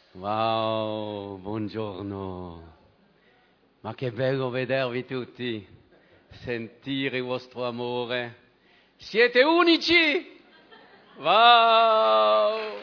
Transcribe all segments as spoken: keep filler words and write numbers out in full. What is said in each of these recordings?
Wow, buongiorno. Ma che bello vedervi tutti, sentire il vostro amore. Siete unici! Wow!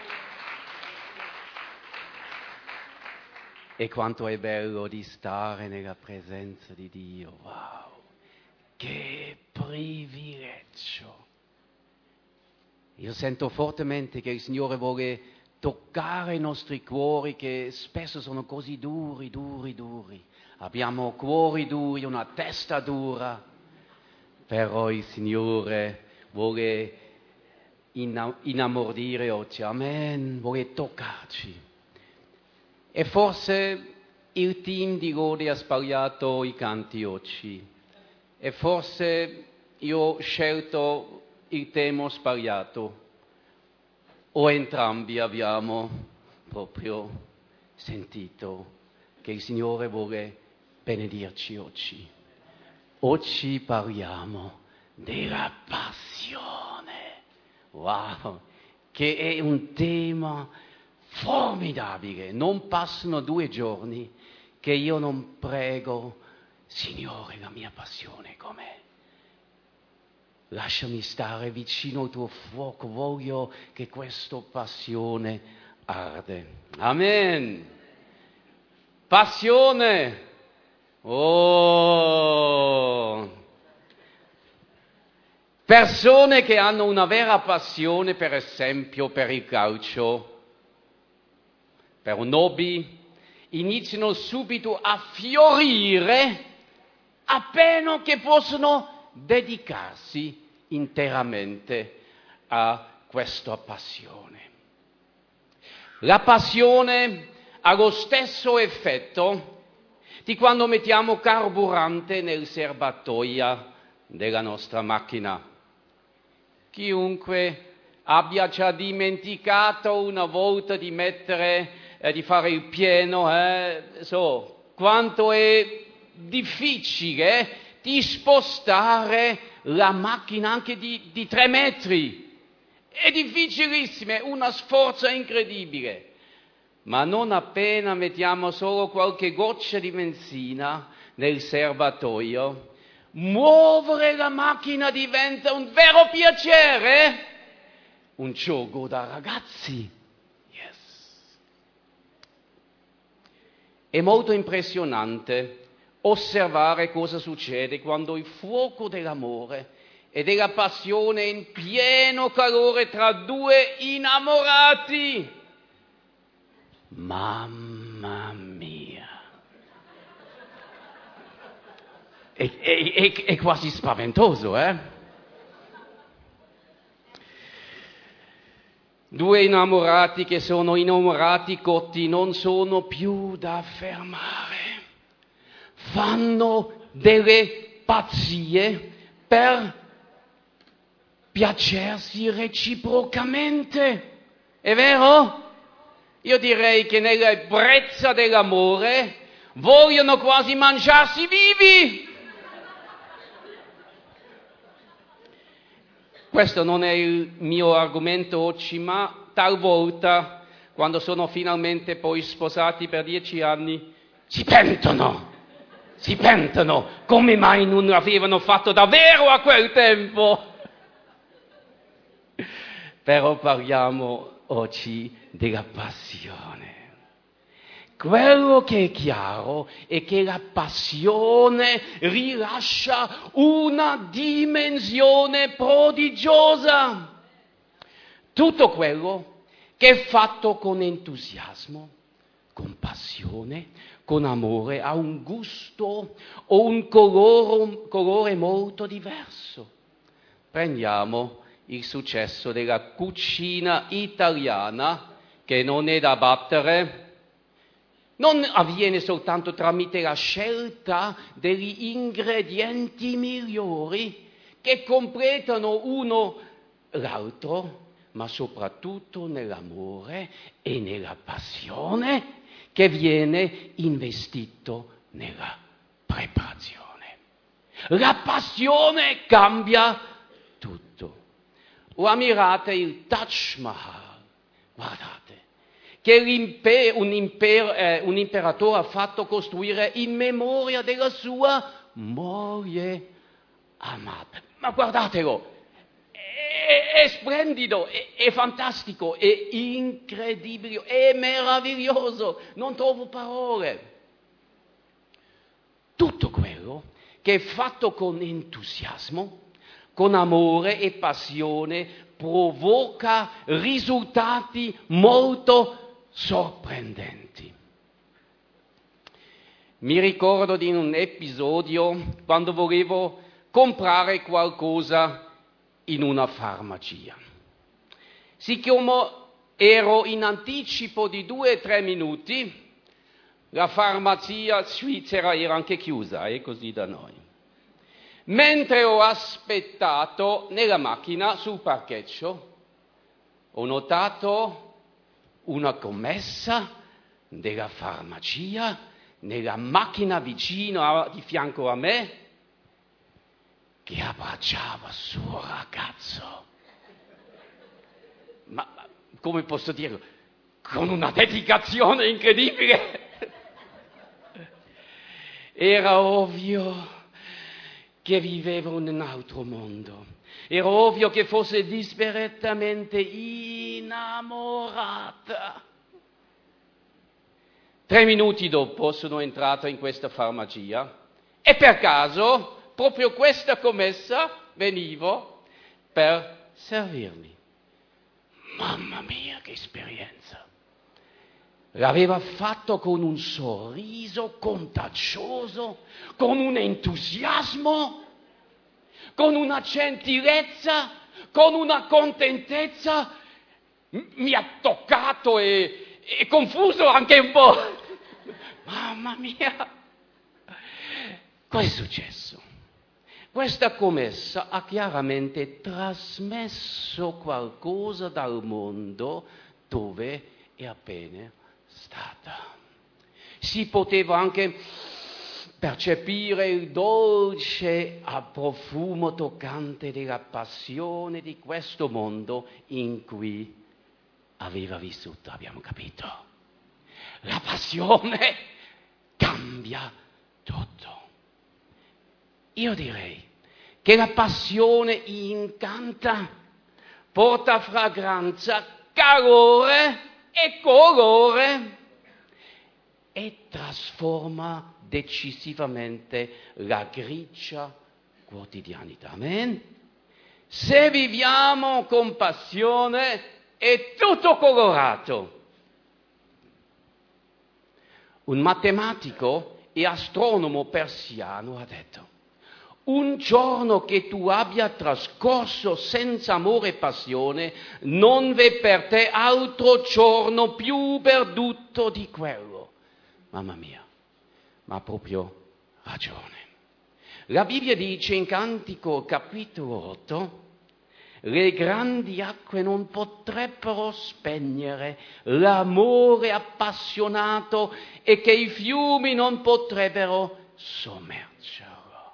E quanto è bello di stare nella presenza di Dio. Wow! Che privilegio! Io sento fortemente che il Signore vuole toccare i nostri cuori che spesso sono così duri, duri, duri. Abbiamo cuori duri, una testa dura, però il Signore vuole inamordire oggi, amen, vuole toccarci. E forse il team di Lodi ha sbagliato i canti oggi, e forse io ho scelto il tema sbagliato. O entrambi abbiamo proprio sentito che il Signore vuole benedirci oggi. Oggi parliamo della passione. Wow, che è un tema formidabile. Non passano due giorni che io non prego, Signore, la mia passione com'è? Lasciami stare vicino al tuo fuoco, voglio che questa passione arde. Amen. Passione. Oh. Persone che hanno una vera passione, per esempio, per il calcio, per un hobby, iniziano subito a fiorire appena che possono dedicarsi interamente a questa passione. La passione ha lo stesso effetto di quando mettiamo carburante nel serbatoio della nostra macchina. Chiunque abbia già dimenticato una volta di mettere, eh, di fare il pieno, eh, so quanto è difficile di spostare la macchina anche di, di tre metri. È difficilissimo, è una sforza incredibile. Ma non appena mettiamo solo qualche goccia di benzina nel serbatoio, muovere la macchina diventa un vero piacere, un gioco da ragazzi. Yes. È molto impressionante osservare cosa succede quando il fuoco dell'amore e della passione è in pieno calore tra due innamorati. Mamma mia! È, è, è, è quasi spaventoso, eh? Due innamorati che sono innamorati cotti non sono più da fermare. Fanno delle pazzie per piacersi reciprocamente. È vero? Io direi che nell'ebbrezza dell'amore vogliono quasi mangiarsi vivi. Questo non è il mio argomento oggi, ma talvolta, quando sono finalmente poi sposati per dieci anni, si pentono. Si pentono, come mai non l'avevano fatto davvero a quel tempo? Però parliamo oggi della passione. Quello che è chiaro è che la passione rilascia una dimensione prodigiosa. Tutto quello che è fatto con entusiasmo, con passione, con amore, ha un gusto o un colore, colore molto diverso. Prendiamo il successo della cucina italiana, che non è da battere, non avviene soltanto tramite la scelta degli ingredienti migliori che completano uno l'altro, ma soprattutto nell'amore e nella passione che viene investito nella preparazione. La passione cambia tutto. O ammirate il Taj Mahal, guardate, che l'imper- un, imper- eh, un imperatore ha fatto costruire in memoria della sua moglie amata. Ma guardatelo, è, è splendido, è, è fantastico, è incredibile, è meraviglioso, non trovo parole. Tutto quello che è fatto con entusiasmo, con amore e passione, provoca risultati molto sorprendenti. Mi ricordo di un episodio quando volevo comprare qualcosa in una farmacia. Siccome ero in anticipo di due o tre minuti, la farmacia svizzera era anche chiusa, è così da noi. Mentre ho aspettato nella macchina sul parcheggio, ho notato una commessa della farmacia nella macchina vicino a, di fianco a me che abbracciava il suo ragazzo. Ma, ma come posso dirlo? Con una dedicazione incredibile. Era ovvio che vivevo in un altro mondo. Era ovvio che fosse disperatamente innamorata. Tre minuti dopo sono entrato in questa farmacia e per caso proprio questa commessa venivo per servirmi. Mamma mia, che esperienza! L'aveva fatto con un sorriso contagioso, con un entusiasmo, con una gentilezza, con una contentezza. Mi ha toccato e, e confuso anche un po'. Mamma mia! Cosa è successo? Questa commessa ha chiaramente trasmesso qualcosa dal mondo dove è appena stata. Si poteva anche percepire il dolce profumo toccante della passione di questo mondo in cui aveva vissuto, abbiamo capito. La passione cambia tutto. Io direi che la passione incanta, porta fragranza, calore e colore e trasforma decisivamente la grigia quotidianità. Amen? Se viviamo con passione è tutto colorato. Un matematico e astronomo persiano ha detto: un giorno che tu abbia trascorso senza amore e passione, non v'è per te altro giorno più perduto di quello. Mamma mia, ma ha proprio ragione. La Bibbia dice in Cantico capitolo otto: le grandi acque non potrebbero spegnere l'amore appassionato e che i fiumi non potrebbero sommergerlo.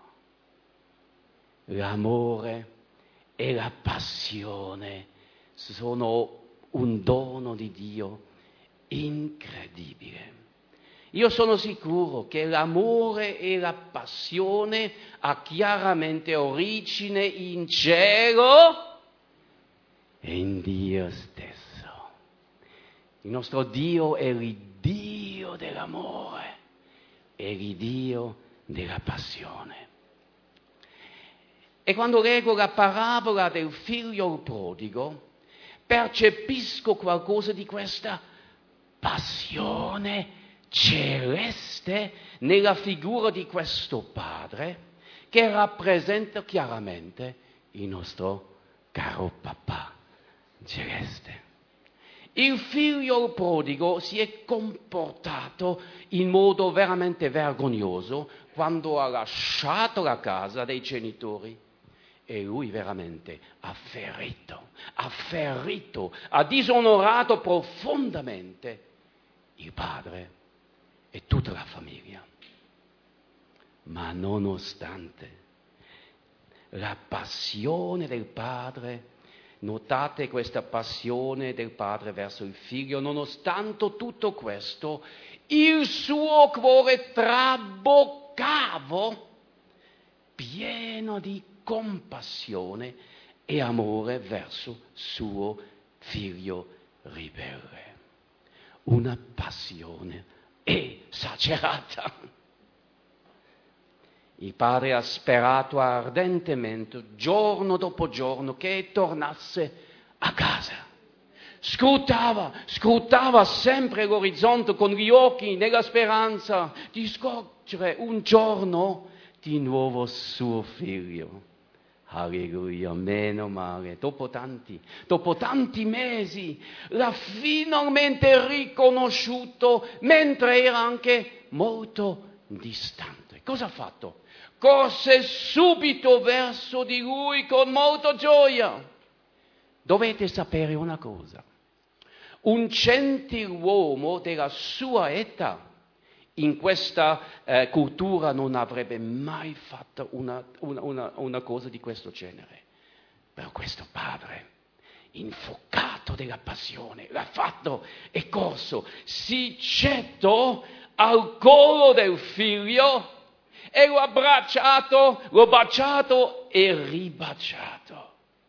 L'amore e la passione sono un dono di Dio incredibile. Io sono sicuro che l'amore e la passione ha chiaramente origine in cielo e in Dio stesso. Il nostro Dio è il Dio dell'amore, è il Dio della passione. E quando leggo la parabola del figlio prodigo, percepisco qualcosa di questa passione celeste nella figura di questo padre che rappresenta chiaramente il nostro caro papà celeste. Il figlio prodigo si è comportato in modo veramente vergognoso quando ha lasciato la casa dei genitori. E lui veramente ha ferito, ha ferito, ha disonorato profondamente il padre e tutta la famiglia. Ma nonostante la passione del padre Notate questa passione del padre verso il figlio. Nonostante tutto questo, il suo cuore traboccava, pieno di compassione e amore verso suo figlio ribelle. Una passione esagerata. Il padre ha sperato ardentemente, giorno dopo giorno, che tornasse a casa. Scrutava, scrutava sempre l'orizzonte con gli occhi nella speranza di scorgere un giorno di nuovo suo figlio. Alleluia, meno male. Dopo tanti, dopo tanti mesi l'ha finalmente riconosciuto, mentre era anche molto distante. Cosa ha fatto? Corse subito verso di lui con molta gioia. Dovete sapere una cosa. Un gentiluomo della sua età in questa eh, cultura non avrebbe mai fatto una, una, una, una cosa di questo genere. Però questo padre, infuocato della passione, l'ha fatto e corso, si gettò al collo del figlio e l'ho abbracciato, l'ho baciato e ribaciato.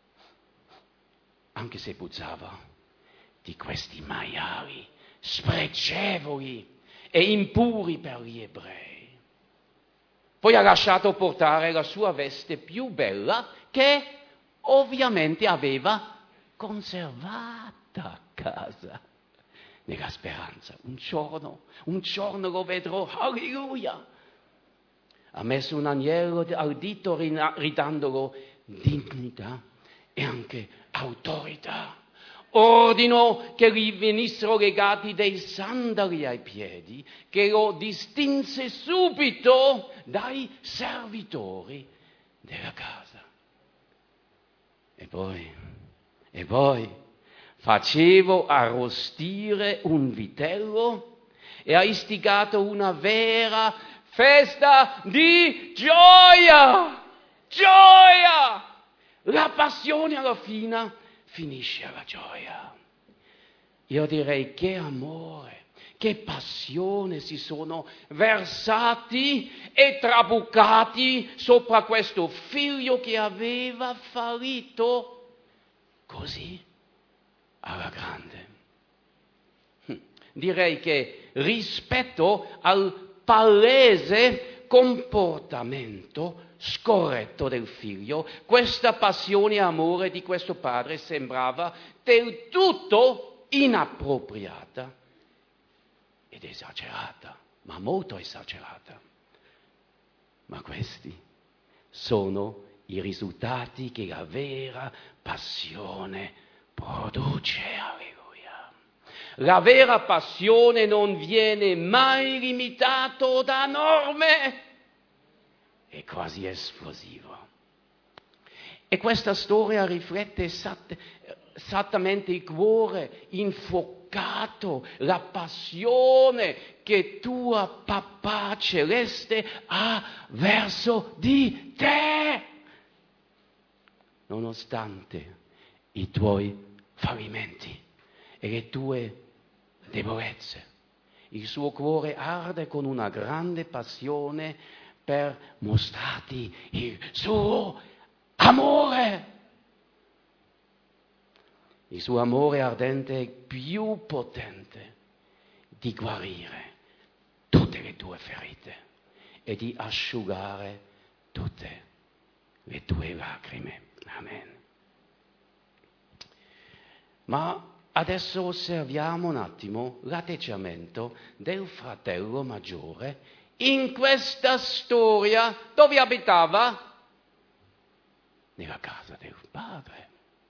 Anche se puzzava di questi maiali spregevoli e impuri per gli ebrei. Poi ha lasciato portare la sua veste più bella, che ovviamente aveva conservata a casa, nella speranza. Un giorno, un giorno lo vedrò, alleluia! Ha messo un agnello al dito ridandolo dignità e anche autorità. Ordinò che gli venissero legati dei sandali ai piedi, che lo distinse subito dai servitori della casa. E poi, e poi, facevo arrostire un vitello e ha istigato una vera festa di gioia! Gioia! La passione alla fine finisce alla gioia. Io direi che amore, che passione si sono versati e trabuccati sopra questo figlio che aveva fallito così alla grande. Direi che rispetto al palese comportamento scorretto del figlio, questa passione e amore di questo padre sembrava del tutto inappropriata ed esagerata, ma molto esagerata. Ma questi sono i risultati che la vera passione produce. Alleluia. La vera passione non viene mai limitato da norme. È quasi esplosivo. E questa storia riflette esatt- esattamente il cuore infuocato, la passione che tua Papà Celeste ha verso di te, nonostante i tuoi fallimenti e le tue debolezze. Il suo cuore arde con una grande passione per mostrarti il suo amore. Il suo amore ardente è più potente di guarire tutte le tue ferite e di asciugare tutte le tue lacrime. Amen. Ma adesso osserviamo un attimo l'atteggiamento del fratello maggiore in questa storia. Dove abitava? Nella casa del padre.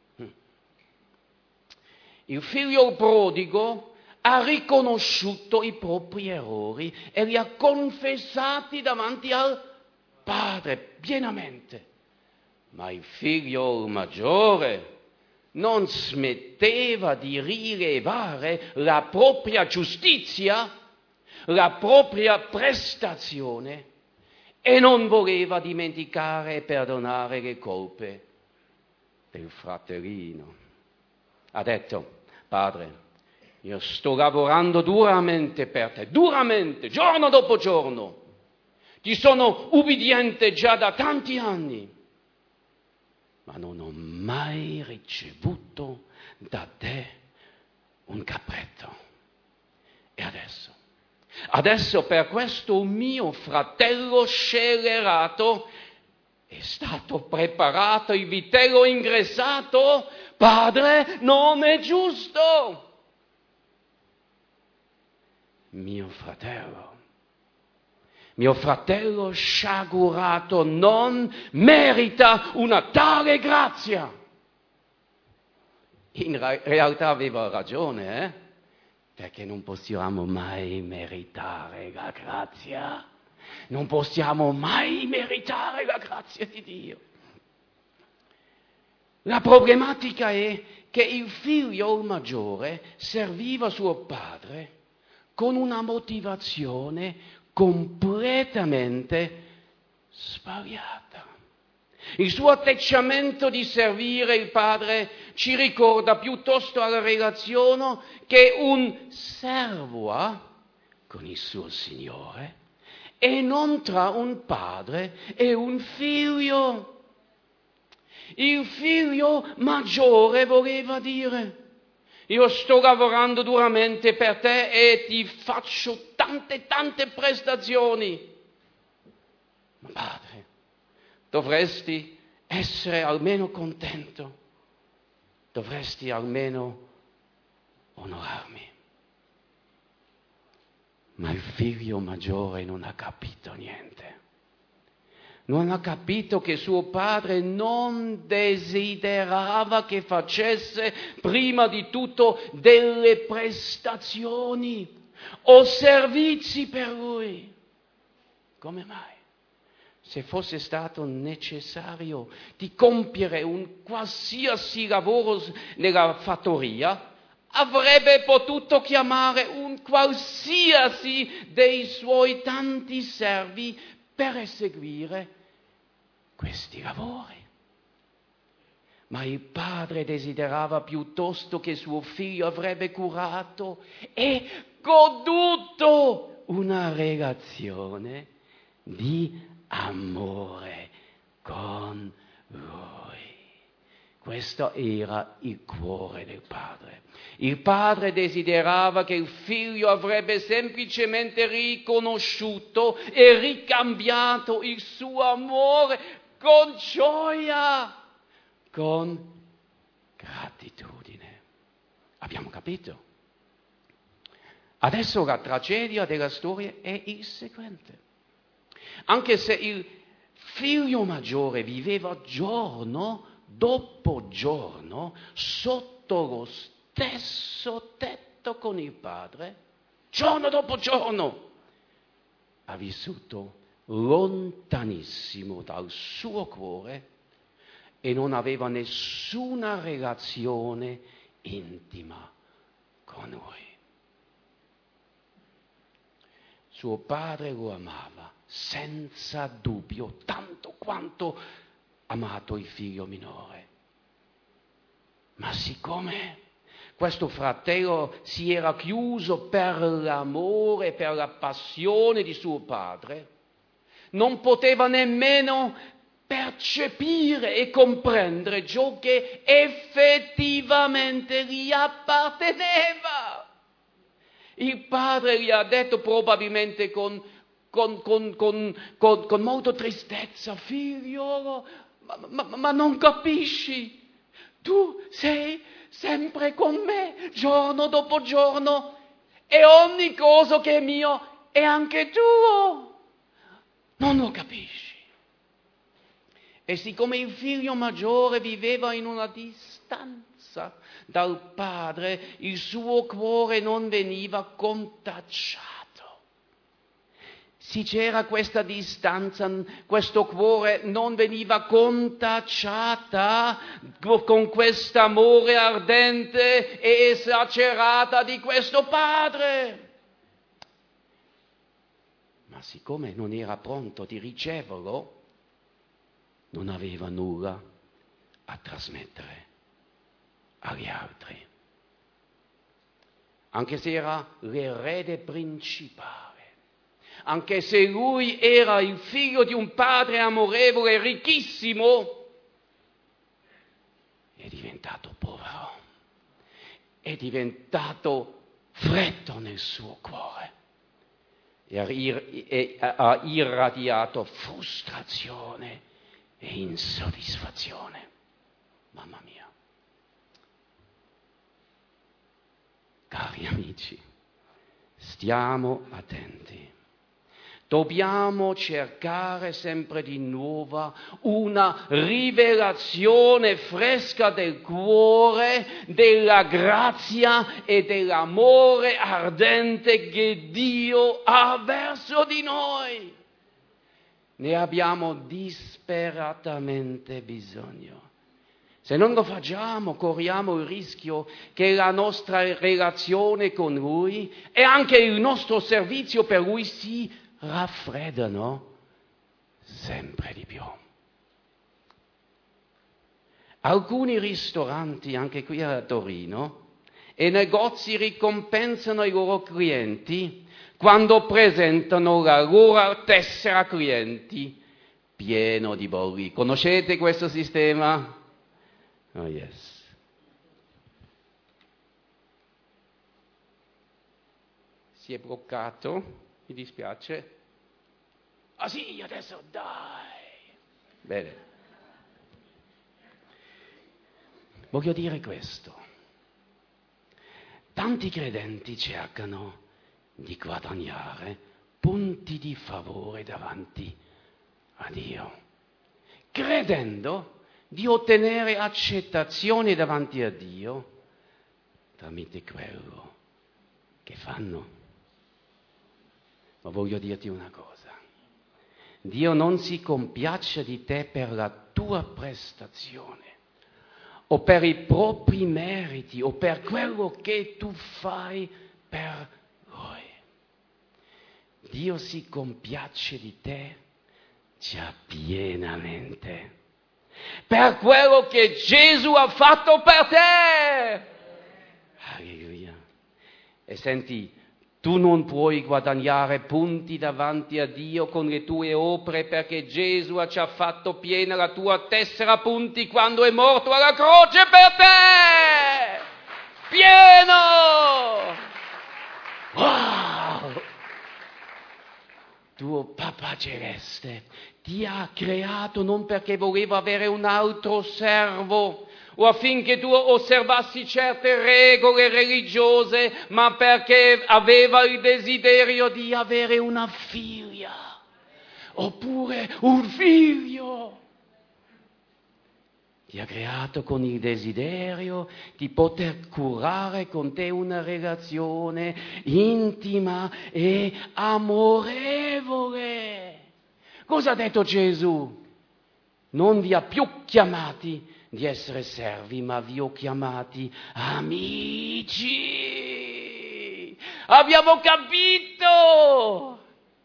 Il figlio prodigo ha riconosciuto i propri errori e li ha confessati davanti al padre pienamente. Ma il figlio maggiore non smetteva di rilevare la propria giustizia, la propria prestazione, e non voleva dimenticare e perdonare le colpe del fratellino. Ha detto: padre, io sto lavorando duramente per te, duramente, giorno dopo giorno. Ti sono ubbidiente già da tanti anni, ma non ho mai ricevuto da te un capretto. E adesso? Adesso per questo mio fratello scellerato è stato preparato il vitello ingrassato? Padre, non è giusto! Mio fratello, mio fratello sciagurato non merita una tale grazia. In ra- realtà aveva ragione, eh? Perché non possiamo mai meritare la grazia. Non possiamo mai meritare la grazia di Dio. La problematica è che il figlio maggiore serviva suo padre con una motivazione completamente sbagliata. Il suo atteggiamento di servire il padre ci ricorda piuttosto alla relazione che un servo ha con il suo Signore e non tra un padre e un figlio. Il figlio maggiore voleva dire: io sto lavorando duramente per te e ti faccio tante tante prestazioni. Ma padre, dovresti essere almeno contento, dovresti almeno onorarmi. Ma il figlio maggiore non ha capito niente. Non ha capito che suo padre non desiderava che facesse prima di tutto delle prestazioni o servizi per lui. Come mai? Se fosse stato necessario di compiere un qualsiasi lavoro nella fattoria, avrebbe potuto chiamare un qualsiasi dei suoi tanti servi per eseguire questi lavori. Ma il padre desiderava piuttosto che suo figlio avrebbe curato e goduto una relazione di amore con lui. Questo era il cuore del padre. Il padre desiderava che il figlio avrebbe semplicemente riconosciuto e ricambiato il suo amore con gioia, con gratitudine. Abbiamo capito? Adesso la tragedia della storia è il seguente. Anche se il figlio maggiore viveva giorno dopo giorno sotto lo stesso tetto con il padre, giorno dopo giorno, ha vissuto lontanissimo dal suo cuore e non aveva nessuna relazione intima con lui. Suo padre lo amava senza dubbio, tanto quanto amato il figlio minore. Ma siccome questo fratello si era chiuso per l'amore, per la passione di suo padre, non poteva nemmeno percepire e comprendere ciò che effettivamente gli apparteneva. Il padre gli ha detto probabilmente con, con, con, con, con, con molta tristezza: figliolo, ma, ma, ma non capisci? Tu sei sempre con me, giorno dopo giorno, e ogni cosa che è mio è anche tuo. Non lo capisci? E siccome il figlio maggiore viveva in una distanza dal padre, il suo cuore non veniva contagiato. Se c'era questa distanza, questo cuore non veniva contagiata con quest'amore ardente e esagerata di questo padre. Ma siccome non era pronto di riceverlo, non aveva nulla a trasmettere agli altri. Anche se era l'erede principale, anche se lui era il figlio di un padre amorevole, ricchissimo, è diventato povero, è diventato freddo nel suo cuore e ha irradiato frustrazione e insoddisfazione. Mamma mia. Cari amici, stiamo attenti. Dobbiamo cercare sempre di nuovo una rivelazione fresca del cuore, della grazia e dell'amore ardente che Dio ha verso di noi. Ne abbiamo disperatamente bisogno. Se non lo facciamo, corriamo il rischio che la nostra relazione con Lui e anche il nostro servizio per Lui si raffreddano sempre di più. Alcuni ristoranti, anche qui a Torino, e negozi ricompensano i loro clienti quando presentano la loro tessera clienti pieno di bolli. Conoscete questo sistema? Oh yes. Si è bloccato, mi dispiace. Ah sì, adesso dai. Bene. Voglio dire questo. Tanti credenti cercano di guadagnare punti di favore davanti a Dio, credendo di ottenere accettazione davanti a Dio tramite quello che fanno. Ma voglio dirti una cosa. Dio non si compiace di te per la tua prestazione o per i propri meriti o per quello che tu fai per Lui. Dio si compiace di te già pienamente per quello che Gesù ha fatto per te. Alleluia. E senti, tu non puoi guadagnare punti davanti a Dio con le tue opere perché Gesù ha già fatto piena la tua tessera punti quando è morto alla croce per te. Pieno! Wow! Tuo Papà Celeste ti ha creato non perché voleva avere un altro servo o affinché tu osservassi certe regole religiose, ma perché aveva il desiderio di avere una figlia oppure un figlio. Ti ha creato con il desiderio di poter curare con te una relazione intima e amorevole. Cosa ha detto Gesù? Non vi ha più chiamati di essere servi, ma vi ho chiamati amici. Abbiamo capito!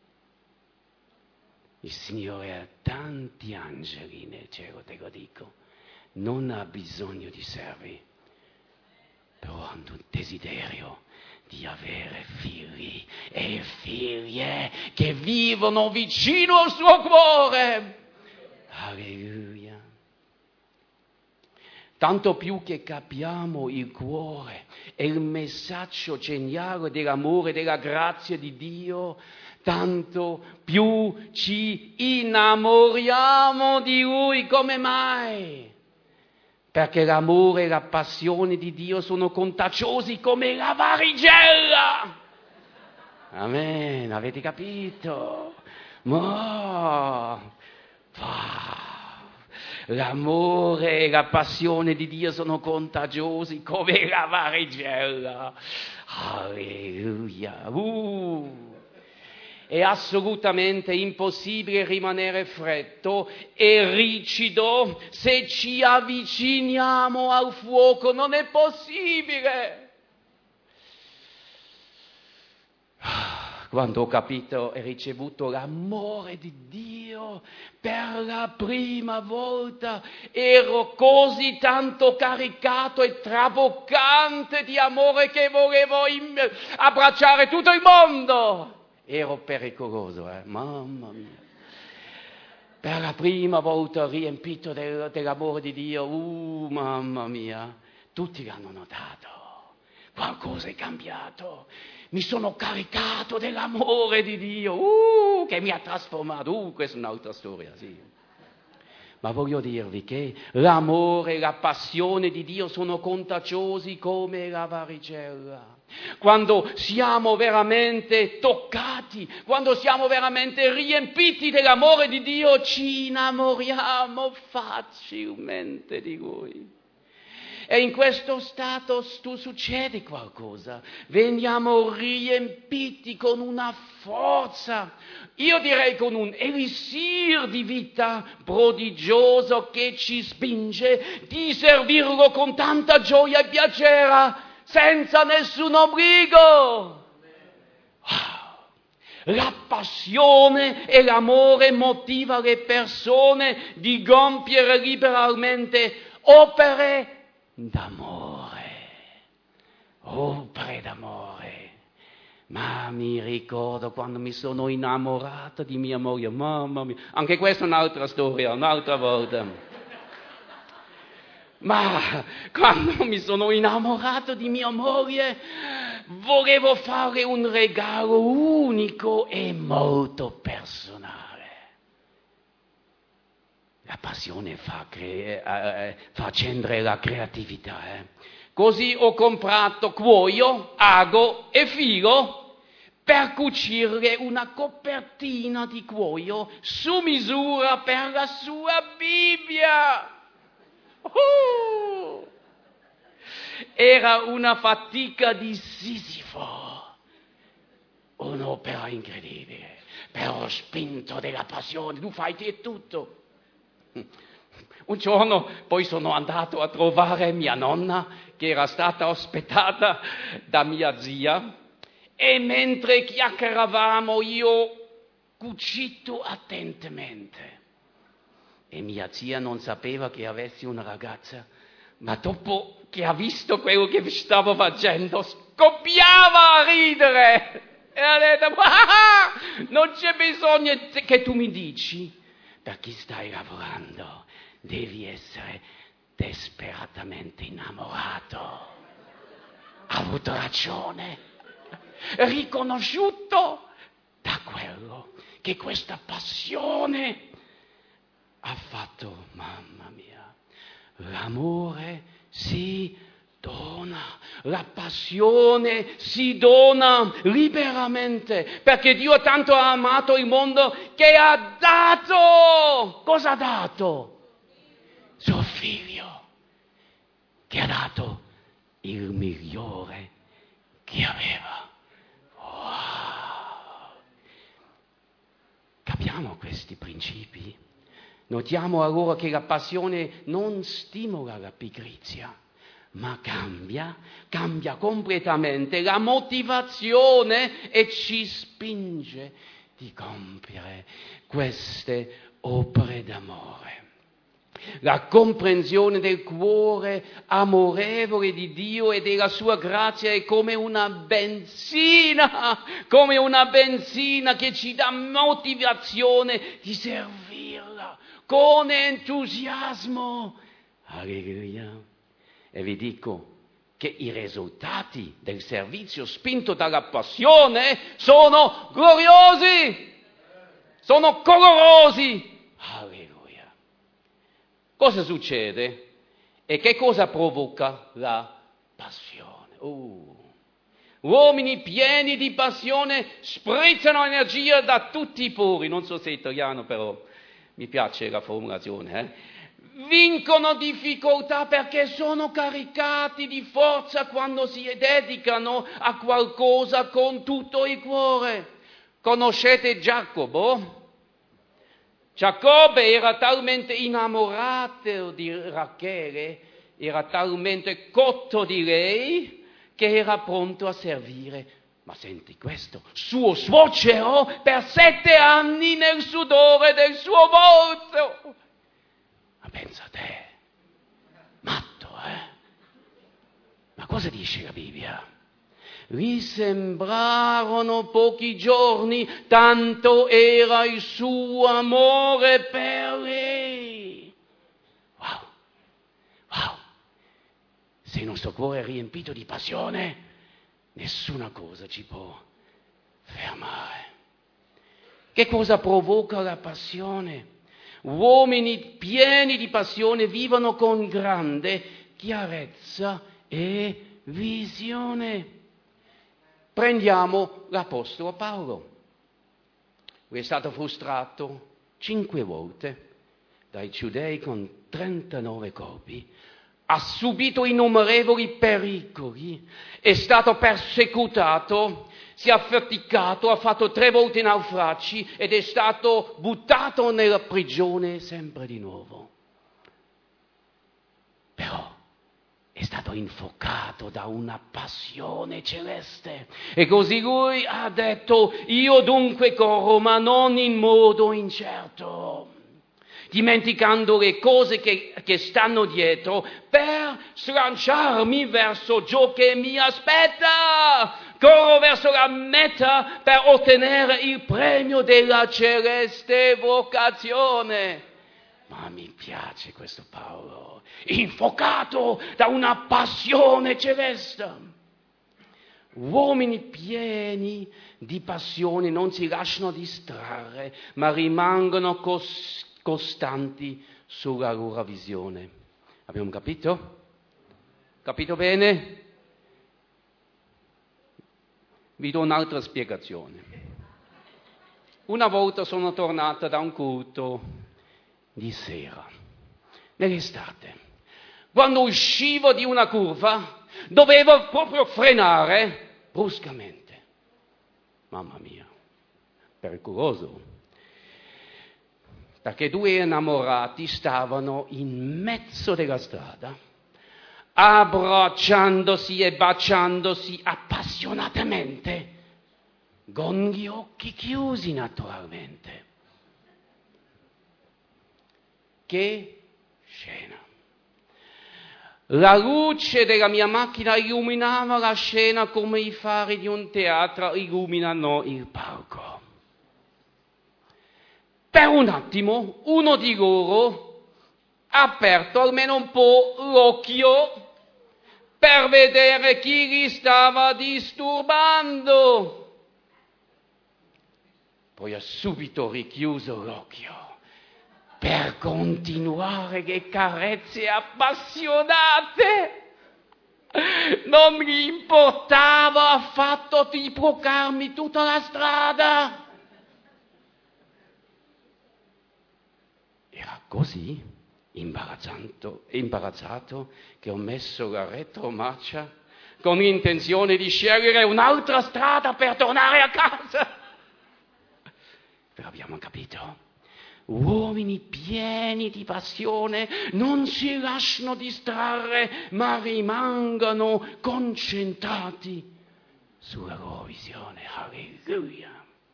Il Signore ha tanti angeli nel cielo, te lo dico. Non ha bisogno di servi, però ha un desiderio di avere figli e figlie che vivono vicino al suo cuore. Alleluia. Tanto più che capiamo il cuore e il messaggio geniale dell'amore e della grazia di Dio, tanto più ci innamoriamo di Lui. Come mai? Perché l'amore e la passione di Dio sono contagiosi come la varicella. Amen, avete capito? Mo, l'amore e la passione di Dio sono contagiosi come la varicella. Alleluia. Uh. È assolutamente impossibile rimanere freddo e rigido se ci avviciniamo al fuoco. Non è possibile. quando ho capito e ricevuto l'amore di Dio per la prima volta, ero così tanto caricato e traboccante di amore che volevo abbracciare tutto il mondo. Ero pericoloso, eh? Mamma mia. Per la prima volta riempito del, dell'amore di Dio, uh, mamma mia, tutti l'hanno notato. Qualcosa è cambiato, mi sono caricato dell'amore di Dio, uh, che mi ha trasformato, uh, questa è un'altra storia, sì. Ma voglio dirvi che l'amore e la passione di Dio sono contagiosi come la varicella. Quando siamo veramente toccati, quando siamo veramente riempiti dell'amore di Dio, ci innamoriamo facilmente di Lui. E in questo stato tu succede qualcosa, veniamo riempiti con una forza, io direi con un elisir di vita prodigioso che ci spinge di servirlo con tanta gioia e piacere, senza nessun obbligo. Wow. La passione e l'amore motiva le persone di compiere liberalmente opere d'amore, opere d'amore. Ma mi ricordo quando mi sono innamorato di mia moglie, mamma mia, anche questa è un'altra storia, un'altra volta. Ma quando mi sono innamorato di mia moglie, volevo fare un regalo unico e molto personale. La passione fa, cre- eh, fa accendere la creatività. Eh. Così ho comprato cuoio, ago e filo per cucire una copertina di cuoio su misura per la sua Bibbia. Uh! Era una fatica di Sisifo, un'opera incredibile, però spinto dalla passione, tu fai te tutto. Un giorno poi sono andato a trovare mia nonna che era stata ospitata da mia zia e mentre chiacchieravamo io cucito attentamente e mia zia non sapeva che avessi una ragazza, ma dopo che ha visto quello che stavo facendo scoppiava a ridere e ha detto ah, non c'è bisogno che tu mi dici. Per chi stai lavorando devi essere disperatamente innamorato. Ha avuto ragione, riconosciuto da quello che questa passione ha fatto, mamma mia, l'amore si dona, la passione si dona liberamente, perché Dio tanto ha amato il mondo che ha dato, cosa ha dato? Suo figlio, che ha dato il migliore che aveva. Wow! Capiamo questi principi? Notiamo allora che la passione non stimola la pigrizia, ma cambia, cambia completamente la motivazione e ci spinge di compiere queste opere d'amore. La comprensione del cuore amorevole di Dio e della sua grazia è come una benzina, come una benzina che ci dà motivazione di servirla con entusiasmo. Alleluia. E vi dico che i risultati del servizio spinto dalla passione sono gloriosi, sono colorosi. Alleluia. Cosa succede? E che cosa provoca la passione? Uh. Uomini pieni di passione sprizzano energia da tutti i pori. Non so se è italiano, però mi piace la formulazione. Eh? Vincono difficoltà perché sono caricati di forza quando si dedicano a qualcosa con tutto il cuore. Conoscete Giacobbe? Giacobbe era talmente innamorato di Rachele, era talmente cotto di lei, che era pronto a servire Ma senti questo, suo suocero per sette anni nel sudore del suo volto. Ma pensa a te, matto, eh? Ma cosa dice la Bibbia? Gli sembrarono pochi giorni, tanto era il suo amore per lei. Wow, wow. Se il nostro cuore è riempito di passione, nessuna cosa ci può fermare. Che cosa provoca la passione? Uomini pieni di passione vivono con grande chiarezza e visione. Prendiamo l'Apostolo Paolo. Lui è stato frustrato cinque volte dai giudei con trentanove colpi. Ha subito innumerevoli pericoli, è stato persecutato, si è affaticato, ha fatto tre volte naufragi ed è stato buttato nella prigione sempre di nuovo. Però è stato infuocato da una passione celeste e così lui ha detto: io dunque corro, ma non in modo incerto, dimenticando le cose che, che stanno dietro per slanciarmi verso ciò che mi aspetta. Corro verso la meta per ottenere il premio della celeste vocazione. Ma mi piace questo Paolo, infuocato da una passione celeste. Uomini pieni di passione non si lasciano distrarre, ma rimangono costanti costanti sulla loro visione. Abbiamo capito? Capito bene? Vi do un'altra spiegazione. Una volta sono tornata da un culto di sera, nell'estate. Quando uscivo di una curva, dovevo proprio frenare bruscamente. Mamma mia, pericoloso. Perché due innamorati stavano in mezzo della strada, abbracciandosi e baciandosi appassionatamente, con gli occhi chiusi naturalmente. Che scena! La luce della mia macchina illuminava la scena come i fari di un teatro illuminano il palco. Per un attimo uno di loro ha aperto almeno un po' l'occhio per vedere chi li stava disturbando. Poi ha subito richiuso l'occhio per continuare le carezze appassionate. Non gli importava affatto di bloccarmi tutta la strada. Era così imbarazzato, imbarazzato che ho messo la retromarcia con l'intenzione di scegliere un'altra strada per tornare a casa. Però abbiamo capito? Uomini pieni di passione non si lasciano distrarre, ma rimangono concentrati sulla loro visione. Alleluia!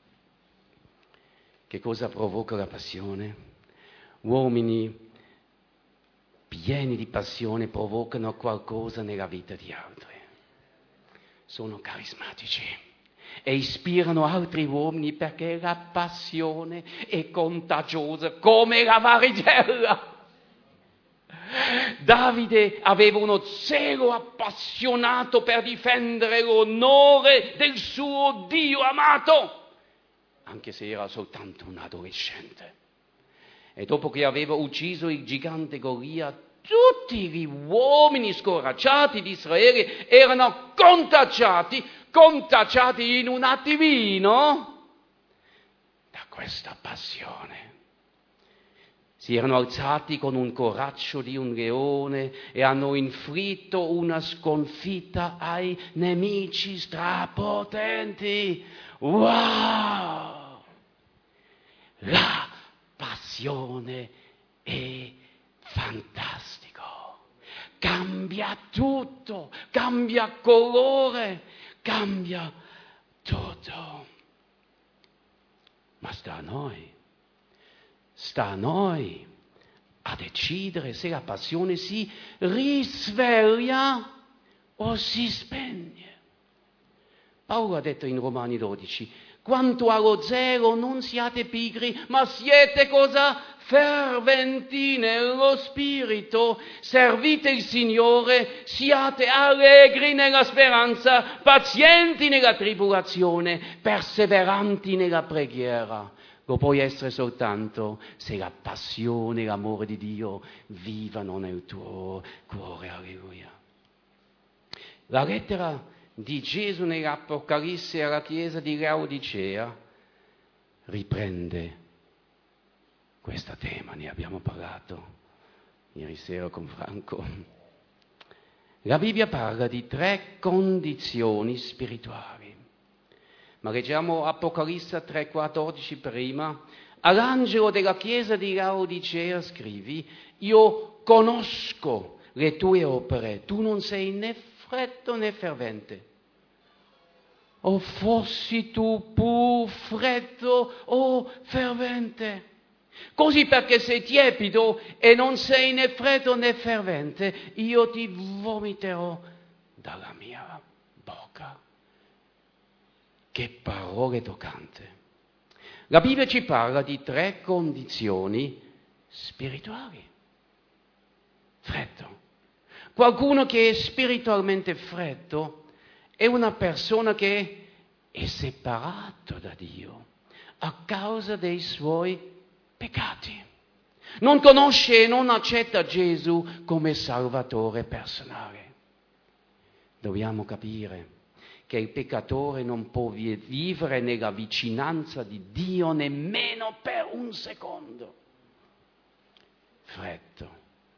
Che cosa provoca la passione? Uomini pieni di passione provocano qualcosa nella vita di altri. Sono carismatici e ispirano altri uomini perché la passione è contagiosa come la varicella. Davide aveva uno zelo appassionato per difendere l'onore del suo Dio amato, anche se era soltanto un adolescente. E dopo che aveva ucciso il gigante Golia, tutti gli uomini scoraggiati di Israele erano contagiati, contagiati in un attimino da questa passione. Si erano alzati con un coraggio di un leone e hanno inflitto una sconfitta ai nemici strapotenti. Wow! La passione è fantastico, cambia tutto, cambia colore, cambia tutto. Ma sta a noi, sta a noi a decidere se la passione si risveglia o si spegne. Paolo ha detto in Romani dodici, quanto allo zelo non siate pigri, ma siete cosa? Ferventi nello spirito, servite il Signore, siate allegri nella speranza, pazienti nella tribolazione, perseveranti nella preghiera. Lo puoi essere soltanto se la passione e l'amore di Dio vivano nel tuo cuore. Alleluia. La lettera di Gesù nell'Apocalisse alla chiesa di Laodicea riprende questo tema, ne abbiamo parlato ieri sera con Franco. La Bibbia parla di tre condizioni spirituali. Ma leggiamo Apocalisse tre quattordici prima. All'angelo della chiesa di Laodicea scrivi, io conosco le tue opere, tu non sei né freddo né fervente. O fossi tu pur freddo o fervente. Così perché sei tiepido e non sei né freddo né fervente, io ti vomiterò dalla mia bocca. Che parole toccante. La Bibbia ci parla di tre condizioni spirituali. Freddo. Qualcuno che è spiritualmente freddo è una persona che è separato da Dio a causa dei suoi peccati. Non conosce e non accetta Gesù come Salvatore personale. Dobbiamo capire che il peccatore non può vivere nella vicinanza di Dio nemmeno per un secondo. Freddo.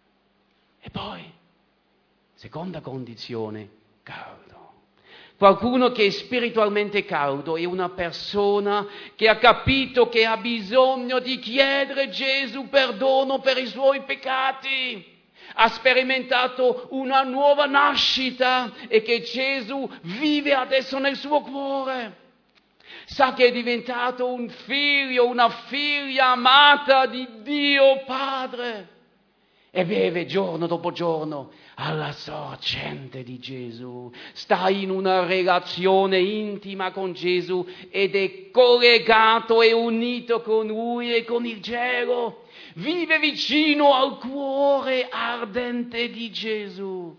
E poi, seconda condizione, caldo. Qualcuno che è spiritualmente caldo è una persona che ha capito che ha bisogno di chiedere Gesù perdono per i suoi peccati. Ha sperimentato una nuova nascita e che Gesù vive adesso nel suo cuore. Sa che è diventato un figlio, una figlia amata di Dio Padre. E beve giorno dopo giorno alla sorgente di Gesù. Sta in una relazione intima con Gesù ed è collegato e unito con Lui e con il cielo. Vive vicino al cuore ardente di Gesù.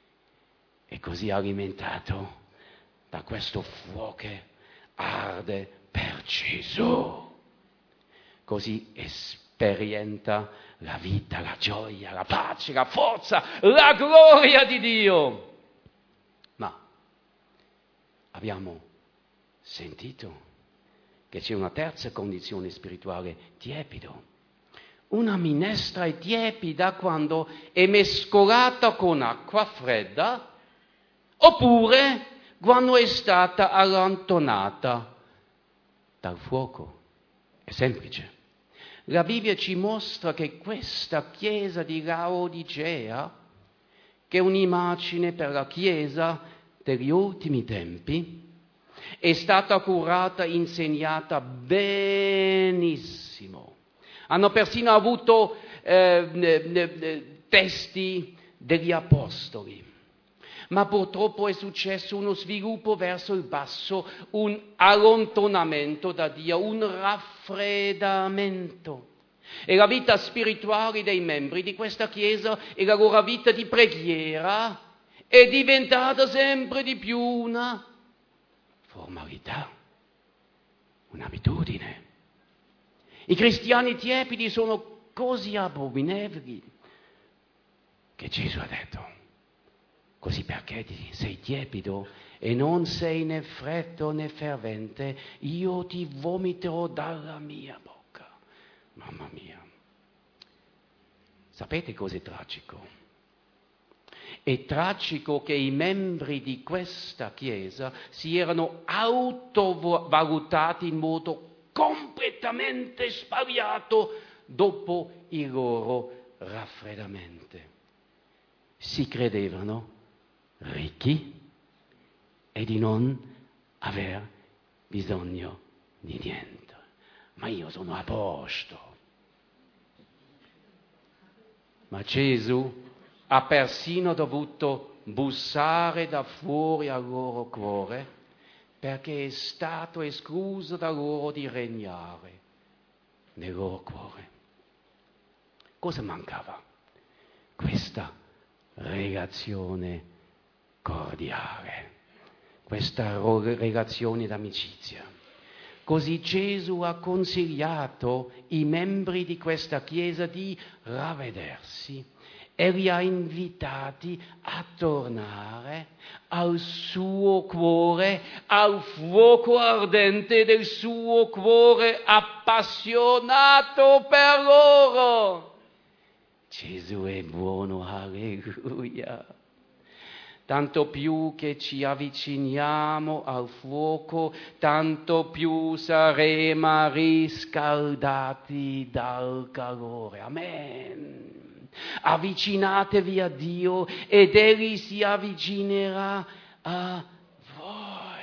E così alimentato da questo fuoco che arde per Gesù. Così sperimenta la vita, la gioia, la pace, la forza, la gloria di Dio. Ma abbiamo sentito che c'è una terza condizione spirituale, tiepido. Una minestra è tiepida quando è mescolata con acqua fredda oppure quando è stata allontanata dal fuoco. È semplice. La Bibbia ci mostra che questa chiesa di Laodicea, che è un'immagine per la chiesa degli ultimi tempi, è stata curata e insegnata benissimo. Hanno persino avuto eh, eh, testi degli apostoli. Ma purtroppo è successo uno sviluppo verso il basso, un allontanamento da Dio, un raffreddamento. E la vita spirituale dei membri di questa Chiesa e la loro vita di preghiera è diventata sempre di più una formalità, un'abitudine. I cristiani tiepidi sono così abominevoli che Gesù ha detto: così perché sei tiepido e non sei né freddo né fervente, io ti vomiterò dalla mia bocca. Mamma mia. Sapete cos'è tragico? È tragico che i membri di questa Chiesa si erano autovalutati in modo completamente sbagliato dopo il loro raffreddamento. Si credevano ricchi e di non aver bisogno di niente. Ma io sono a posto. Ma Gesù ha persino dovuto bussare da fuori al loro cuore perché è stato escluso da loro di regnare nel loro cuore. Cosa mancava? Questa relazione cordiale, questa relazione d'amicizia. Così Gesù ha consigliato i membri di questa Chiesa di ravvedersi e li ha invitati a tornare al suo cuore, al fuoco ardente del suo cuore appassionato per loro. Gesù è buono, alleluia. Tanto più che ci avviciniamo al fuoco, tanto più saremo riscaldati dal calore. Amen. Avvicinatevi a Dio ed Egli si avvicinerà a voi.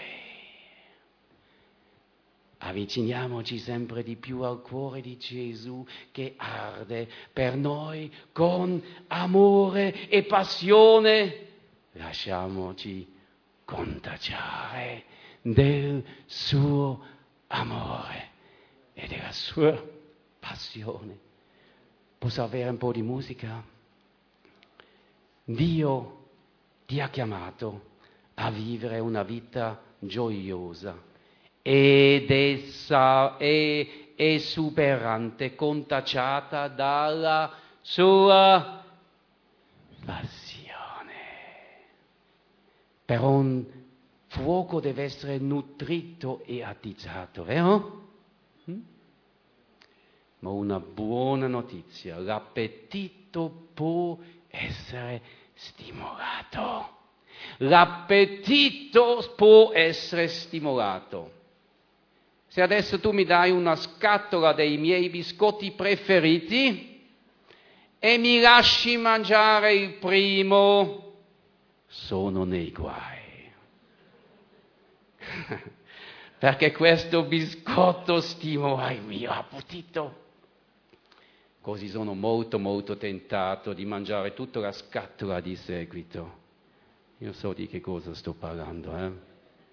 Avviciniamoci sempre di più al cuore di Gesù che arde per noi con amore e passione. Lasciamoci contagiare del suo amore e della sua passione. Posso avere un po' di musica? Dio ti ha chiamato a vivere una vita gioiosa ed essa è esuberante, contagiata dalla sua passione. Però un fuoco deve essere nutrito e attizzato, vero? Mm? Ma una buona notizia, l'appetito può essere stimolato. L'appetito può essere stimolato. Se adesso tu mi dai una scatola dei miei biscotti preferiti e mi lasci mangiare il primo, sono nei guai. Perché questo biscotto stimola il mio appetito. Così sono molto molto tentato di mangiare tutta la scatola di seguito. Io so di che cosa sto parlando, eh?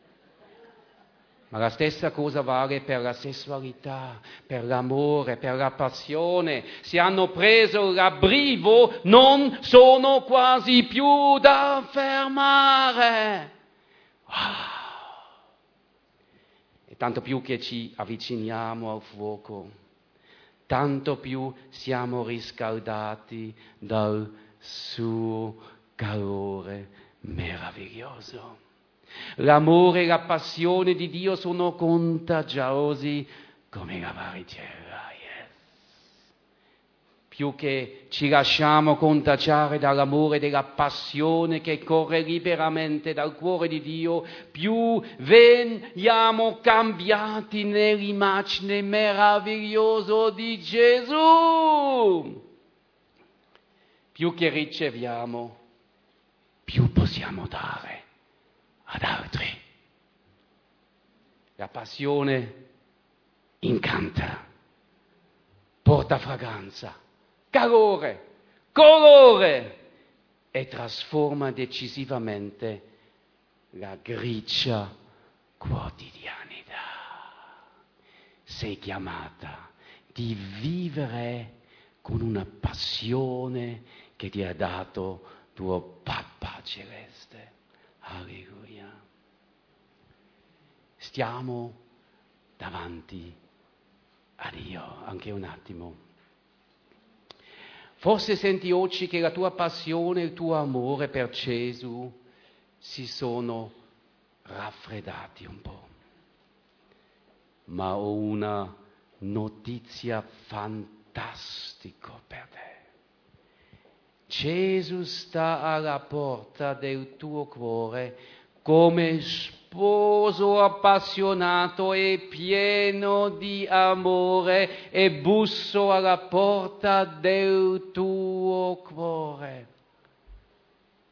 Ma la stessa cosa vale per la sessualità, per l'amore, per la passione. Se hanno preso l'abbrivo, non sono quasi più da fermare. Wow. E tanto più che ci avviciniamo al fuoco, tanto più siamo riscaldati dal suo calore meraviglioso. L'amore e la passione di Dio sono contagiosi come la varicella. Yes. Più che ci lasciamo contagiare dall'amore e dalla passione che corre liberamente dal cuore di Dio, più veniamo cambiati nell'immagine meravigliosa di Gesù. Più che riceviamo, più possiamo dare ad altri. La passione incanta, porta fragranza, calore, colore e trasforma decisivamente la grigia quotidianità. Sei chiamata di vivere con una passione che ti ha dato tuo Papà Celeste. Alleluia. Stiamo davanti a Dio anche un attimo. Forse senti oggi che la tua passione e il tuo amore per Gesù si sono raffreddati un po'. Ma ho una notizia fantastica per te. Gesù sta alla porta del tuo cuore come sposo appassionato e pieno di amore e busso alla porta del tuo cuore.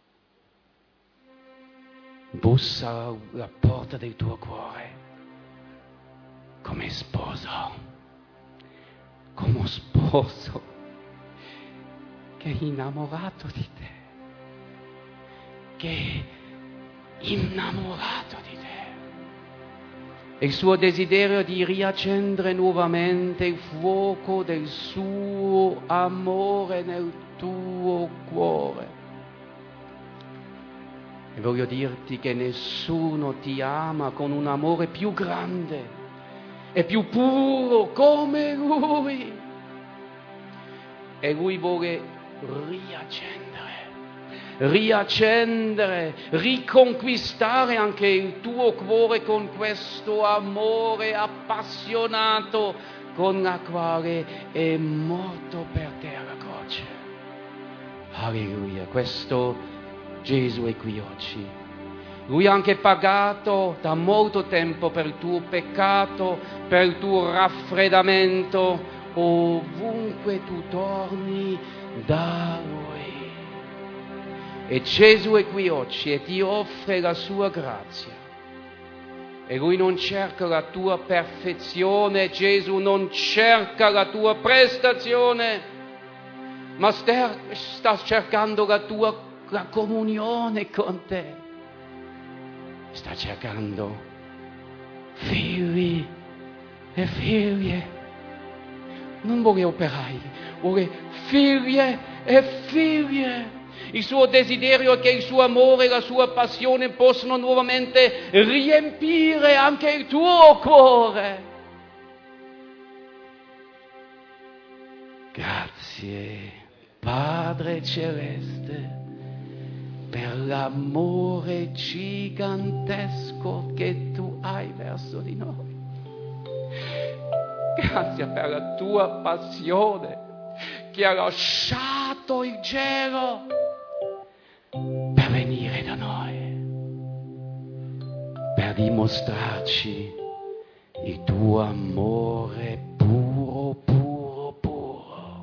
Bussa alla porta del tuo cuore. come sposo, come sposo che è innamorato di te, che è innamorato di te. E il suo desiderio di riaccendere nuovamente il fuoco del suo amore nel tuo cuore. E voglio dirti che nessuno ti ama con un amore più grande e più puro come Lui. E Lui vuole riaccendere, riaccendere, riconquistare anche il tuo cuore con questo amore appassionato con la quale è morto per te alla croce. Alleluia, questo Gesù è qui oggi. Lui ha anche pagato da molto tempo per il tuo peccato, per il tuo raffreddamento, ovunque tu torni da Lui. E Gesù è qui oggi e ti offre la sua grazia. E Lui non cerca la tua perfezione, Gesù non cerca la tua prestazione, ma sta, sta cercando la tua la comunione con te. Sta cercando figli e figlie. Non vuole operai, vuole figlie e figlie. Il suo desiderio è che il suo amore e la sua passione possano nuovamente riempire anche il tuo cuore. Grazie, Padre Celeste, per l'amore gigantesco che tu hai verso di noi. Grazie per la tua passione che ha lasciato il cielo per venire da noi, per dimostrarci il tuo amore puro, puro, puro.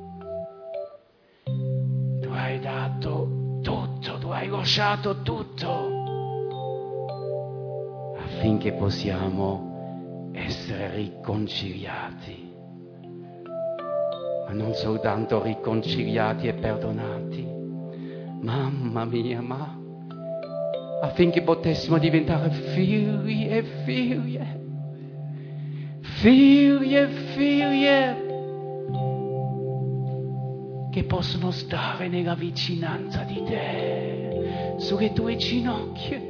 Tu hai dato tutto, tu hai lasciato tutto affinché possiamo essere riconciliati, ma non soltanto riconciliati e perdonati, mamma mia, ma affinché potessimo diventare figli e figlie, figli e figlie che possono stare nella vicinanza di te, sulle tue ginocchia.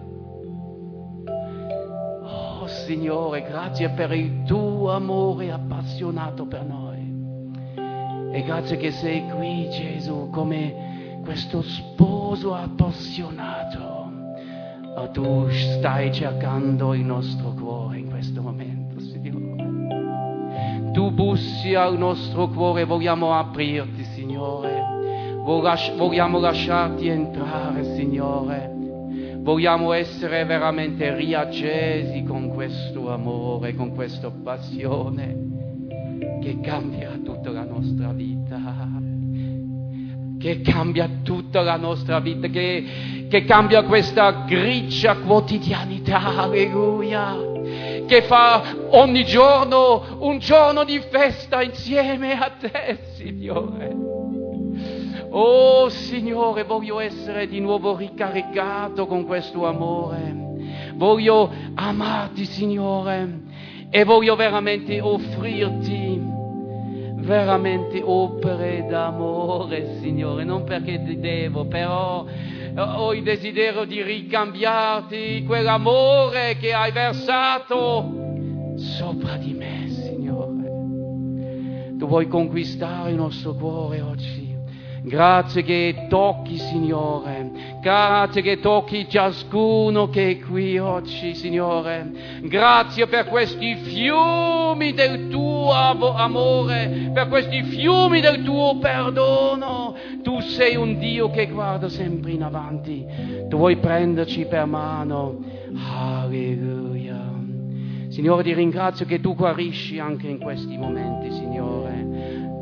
Signore, grazie per il tuo amore appassionato per noi. E grazie che sei qui, Gesù, come questo sposo appassionato. Oh, tu stai cercando il nostro cuore in questo momento, Signore. Tu bussi al nostro cuore, vogliamo aprirti, Signore. Vogliamo lasciarti entrare, Signore. Vogliamo essere veramente riaccesi con questo amore, con questa passione che cambia tutta la nostra vita, che cambia tutta la nostra vita, che, che cambia questa grigia quotidianità, alleluia, che fa ogni giorno un giorno di festa insieme a te, Signore. Oh Signore, voglio essere di nuovo ricaricato con questo amore. Voglio amarti, Signore, e voglio veramente offrirti veramente opere d'amore, Signore, non perché ti devo, però ho il desiderio di ricambiarti quell'amore che hai versato sopra di me, Signore. Tu vuoi conquistare il nostro cuore oggi. Grazie che tocchi, Signore. Grazie che tocchi ciascuno che è qui oggi, Signore. Grazie per questi fiumi del tuo amore, per questi fiumi del tuo perdono. Tu sei un Dio che guarda sempre in avanti. Tu vuoi prenderci per mano. Alleluia. Signore, ti ringrazio che tu guarisci anche in questi momenti, Signore.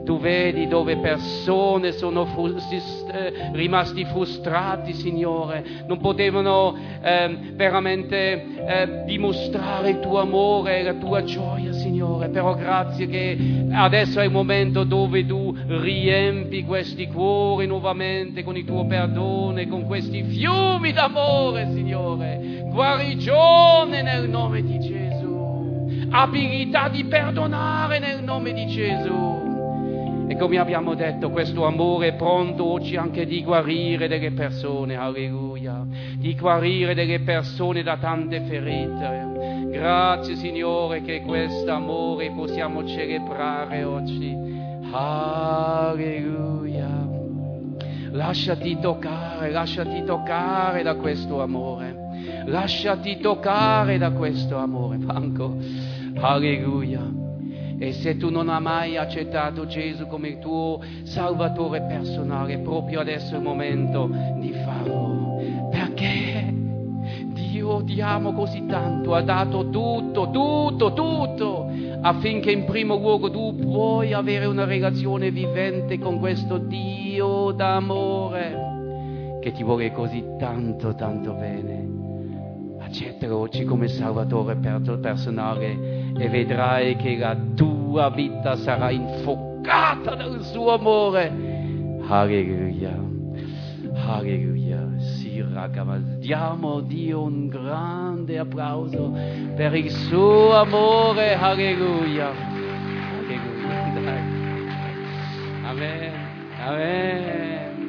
Tu vedi dove persone sono fru- eh, rimasti frustrati, Signore, non potevano eh, veramente eh, dimostrare il tuo amore e la tua gioia, Signore. Però grazie che adesso è il momento dove tu riempi questi cuori nuovamente con il tuo perdono, con questi fiumi d'amore, Signore. Guarigione nel nome di Gesù, abilità di perdonare nel nome di Gesù. E come abbiamo detto, questo amore è pronto oggi anche di guarire delle persone, alleluia, di guarire delle persone da tante ferite. Grazie, Signore, che questo amore possiamo celebrare oggi. Alleluia. Lasciati toccare, lasciati toccare da questo amore. Lasciati toccare da questo amore, Franco. Alleluia. E se tu non hai mai accettato Gesù come il tuo Salvatore personale, proprio adesso è il momento di farlo. Perché Dio ti ama così tanto, ha dato tutto, tutto, tutto, affinché in primo luogo tu puoi avere una relazione vivente con questo Dio d'amore che ti vuole così tanto, tanto bene. Accettalo oggi come Salvatore personale e vedrai che la tua vita sarà infuocata dal suo amore. Alleluia, alleluia. Sì, ragazzi, diamo a Dio un grande applauso per il suo amore. Alleluia, alleluia. Dai. Amen, amen.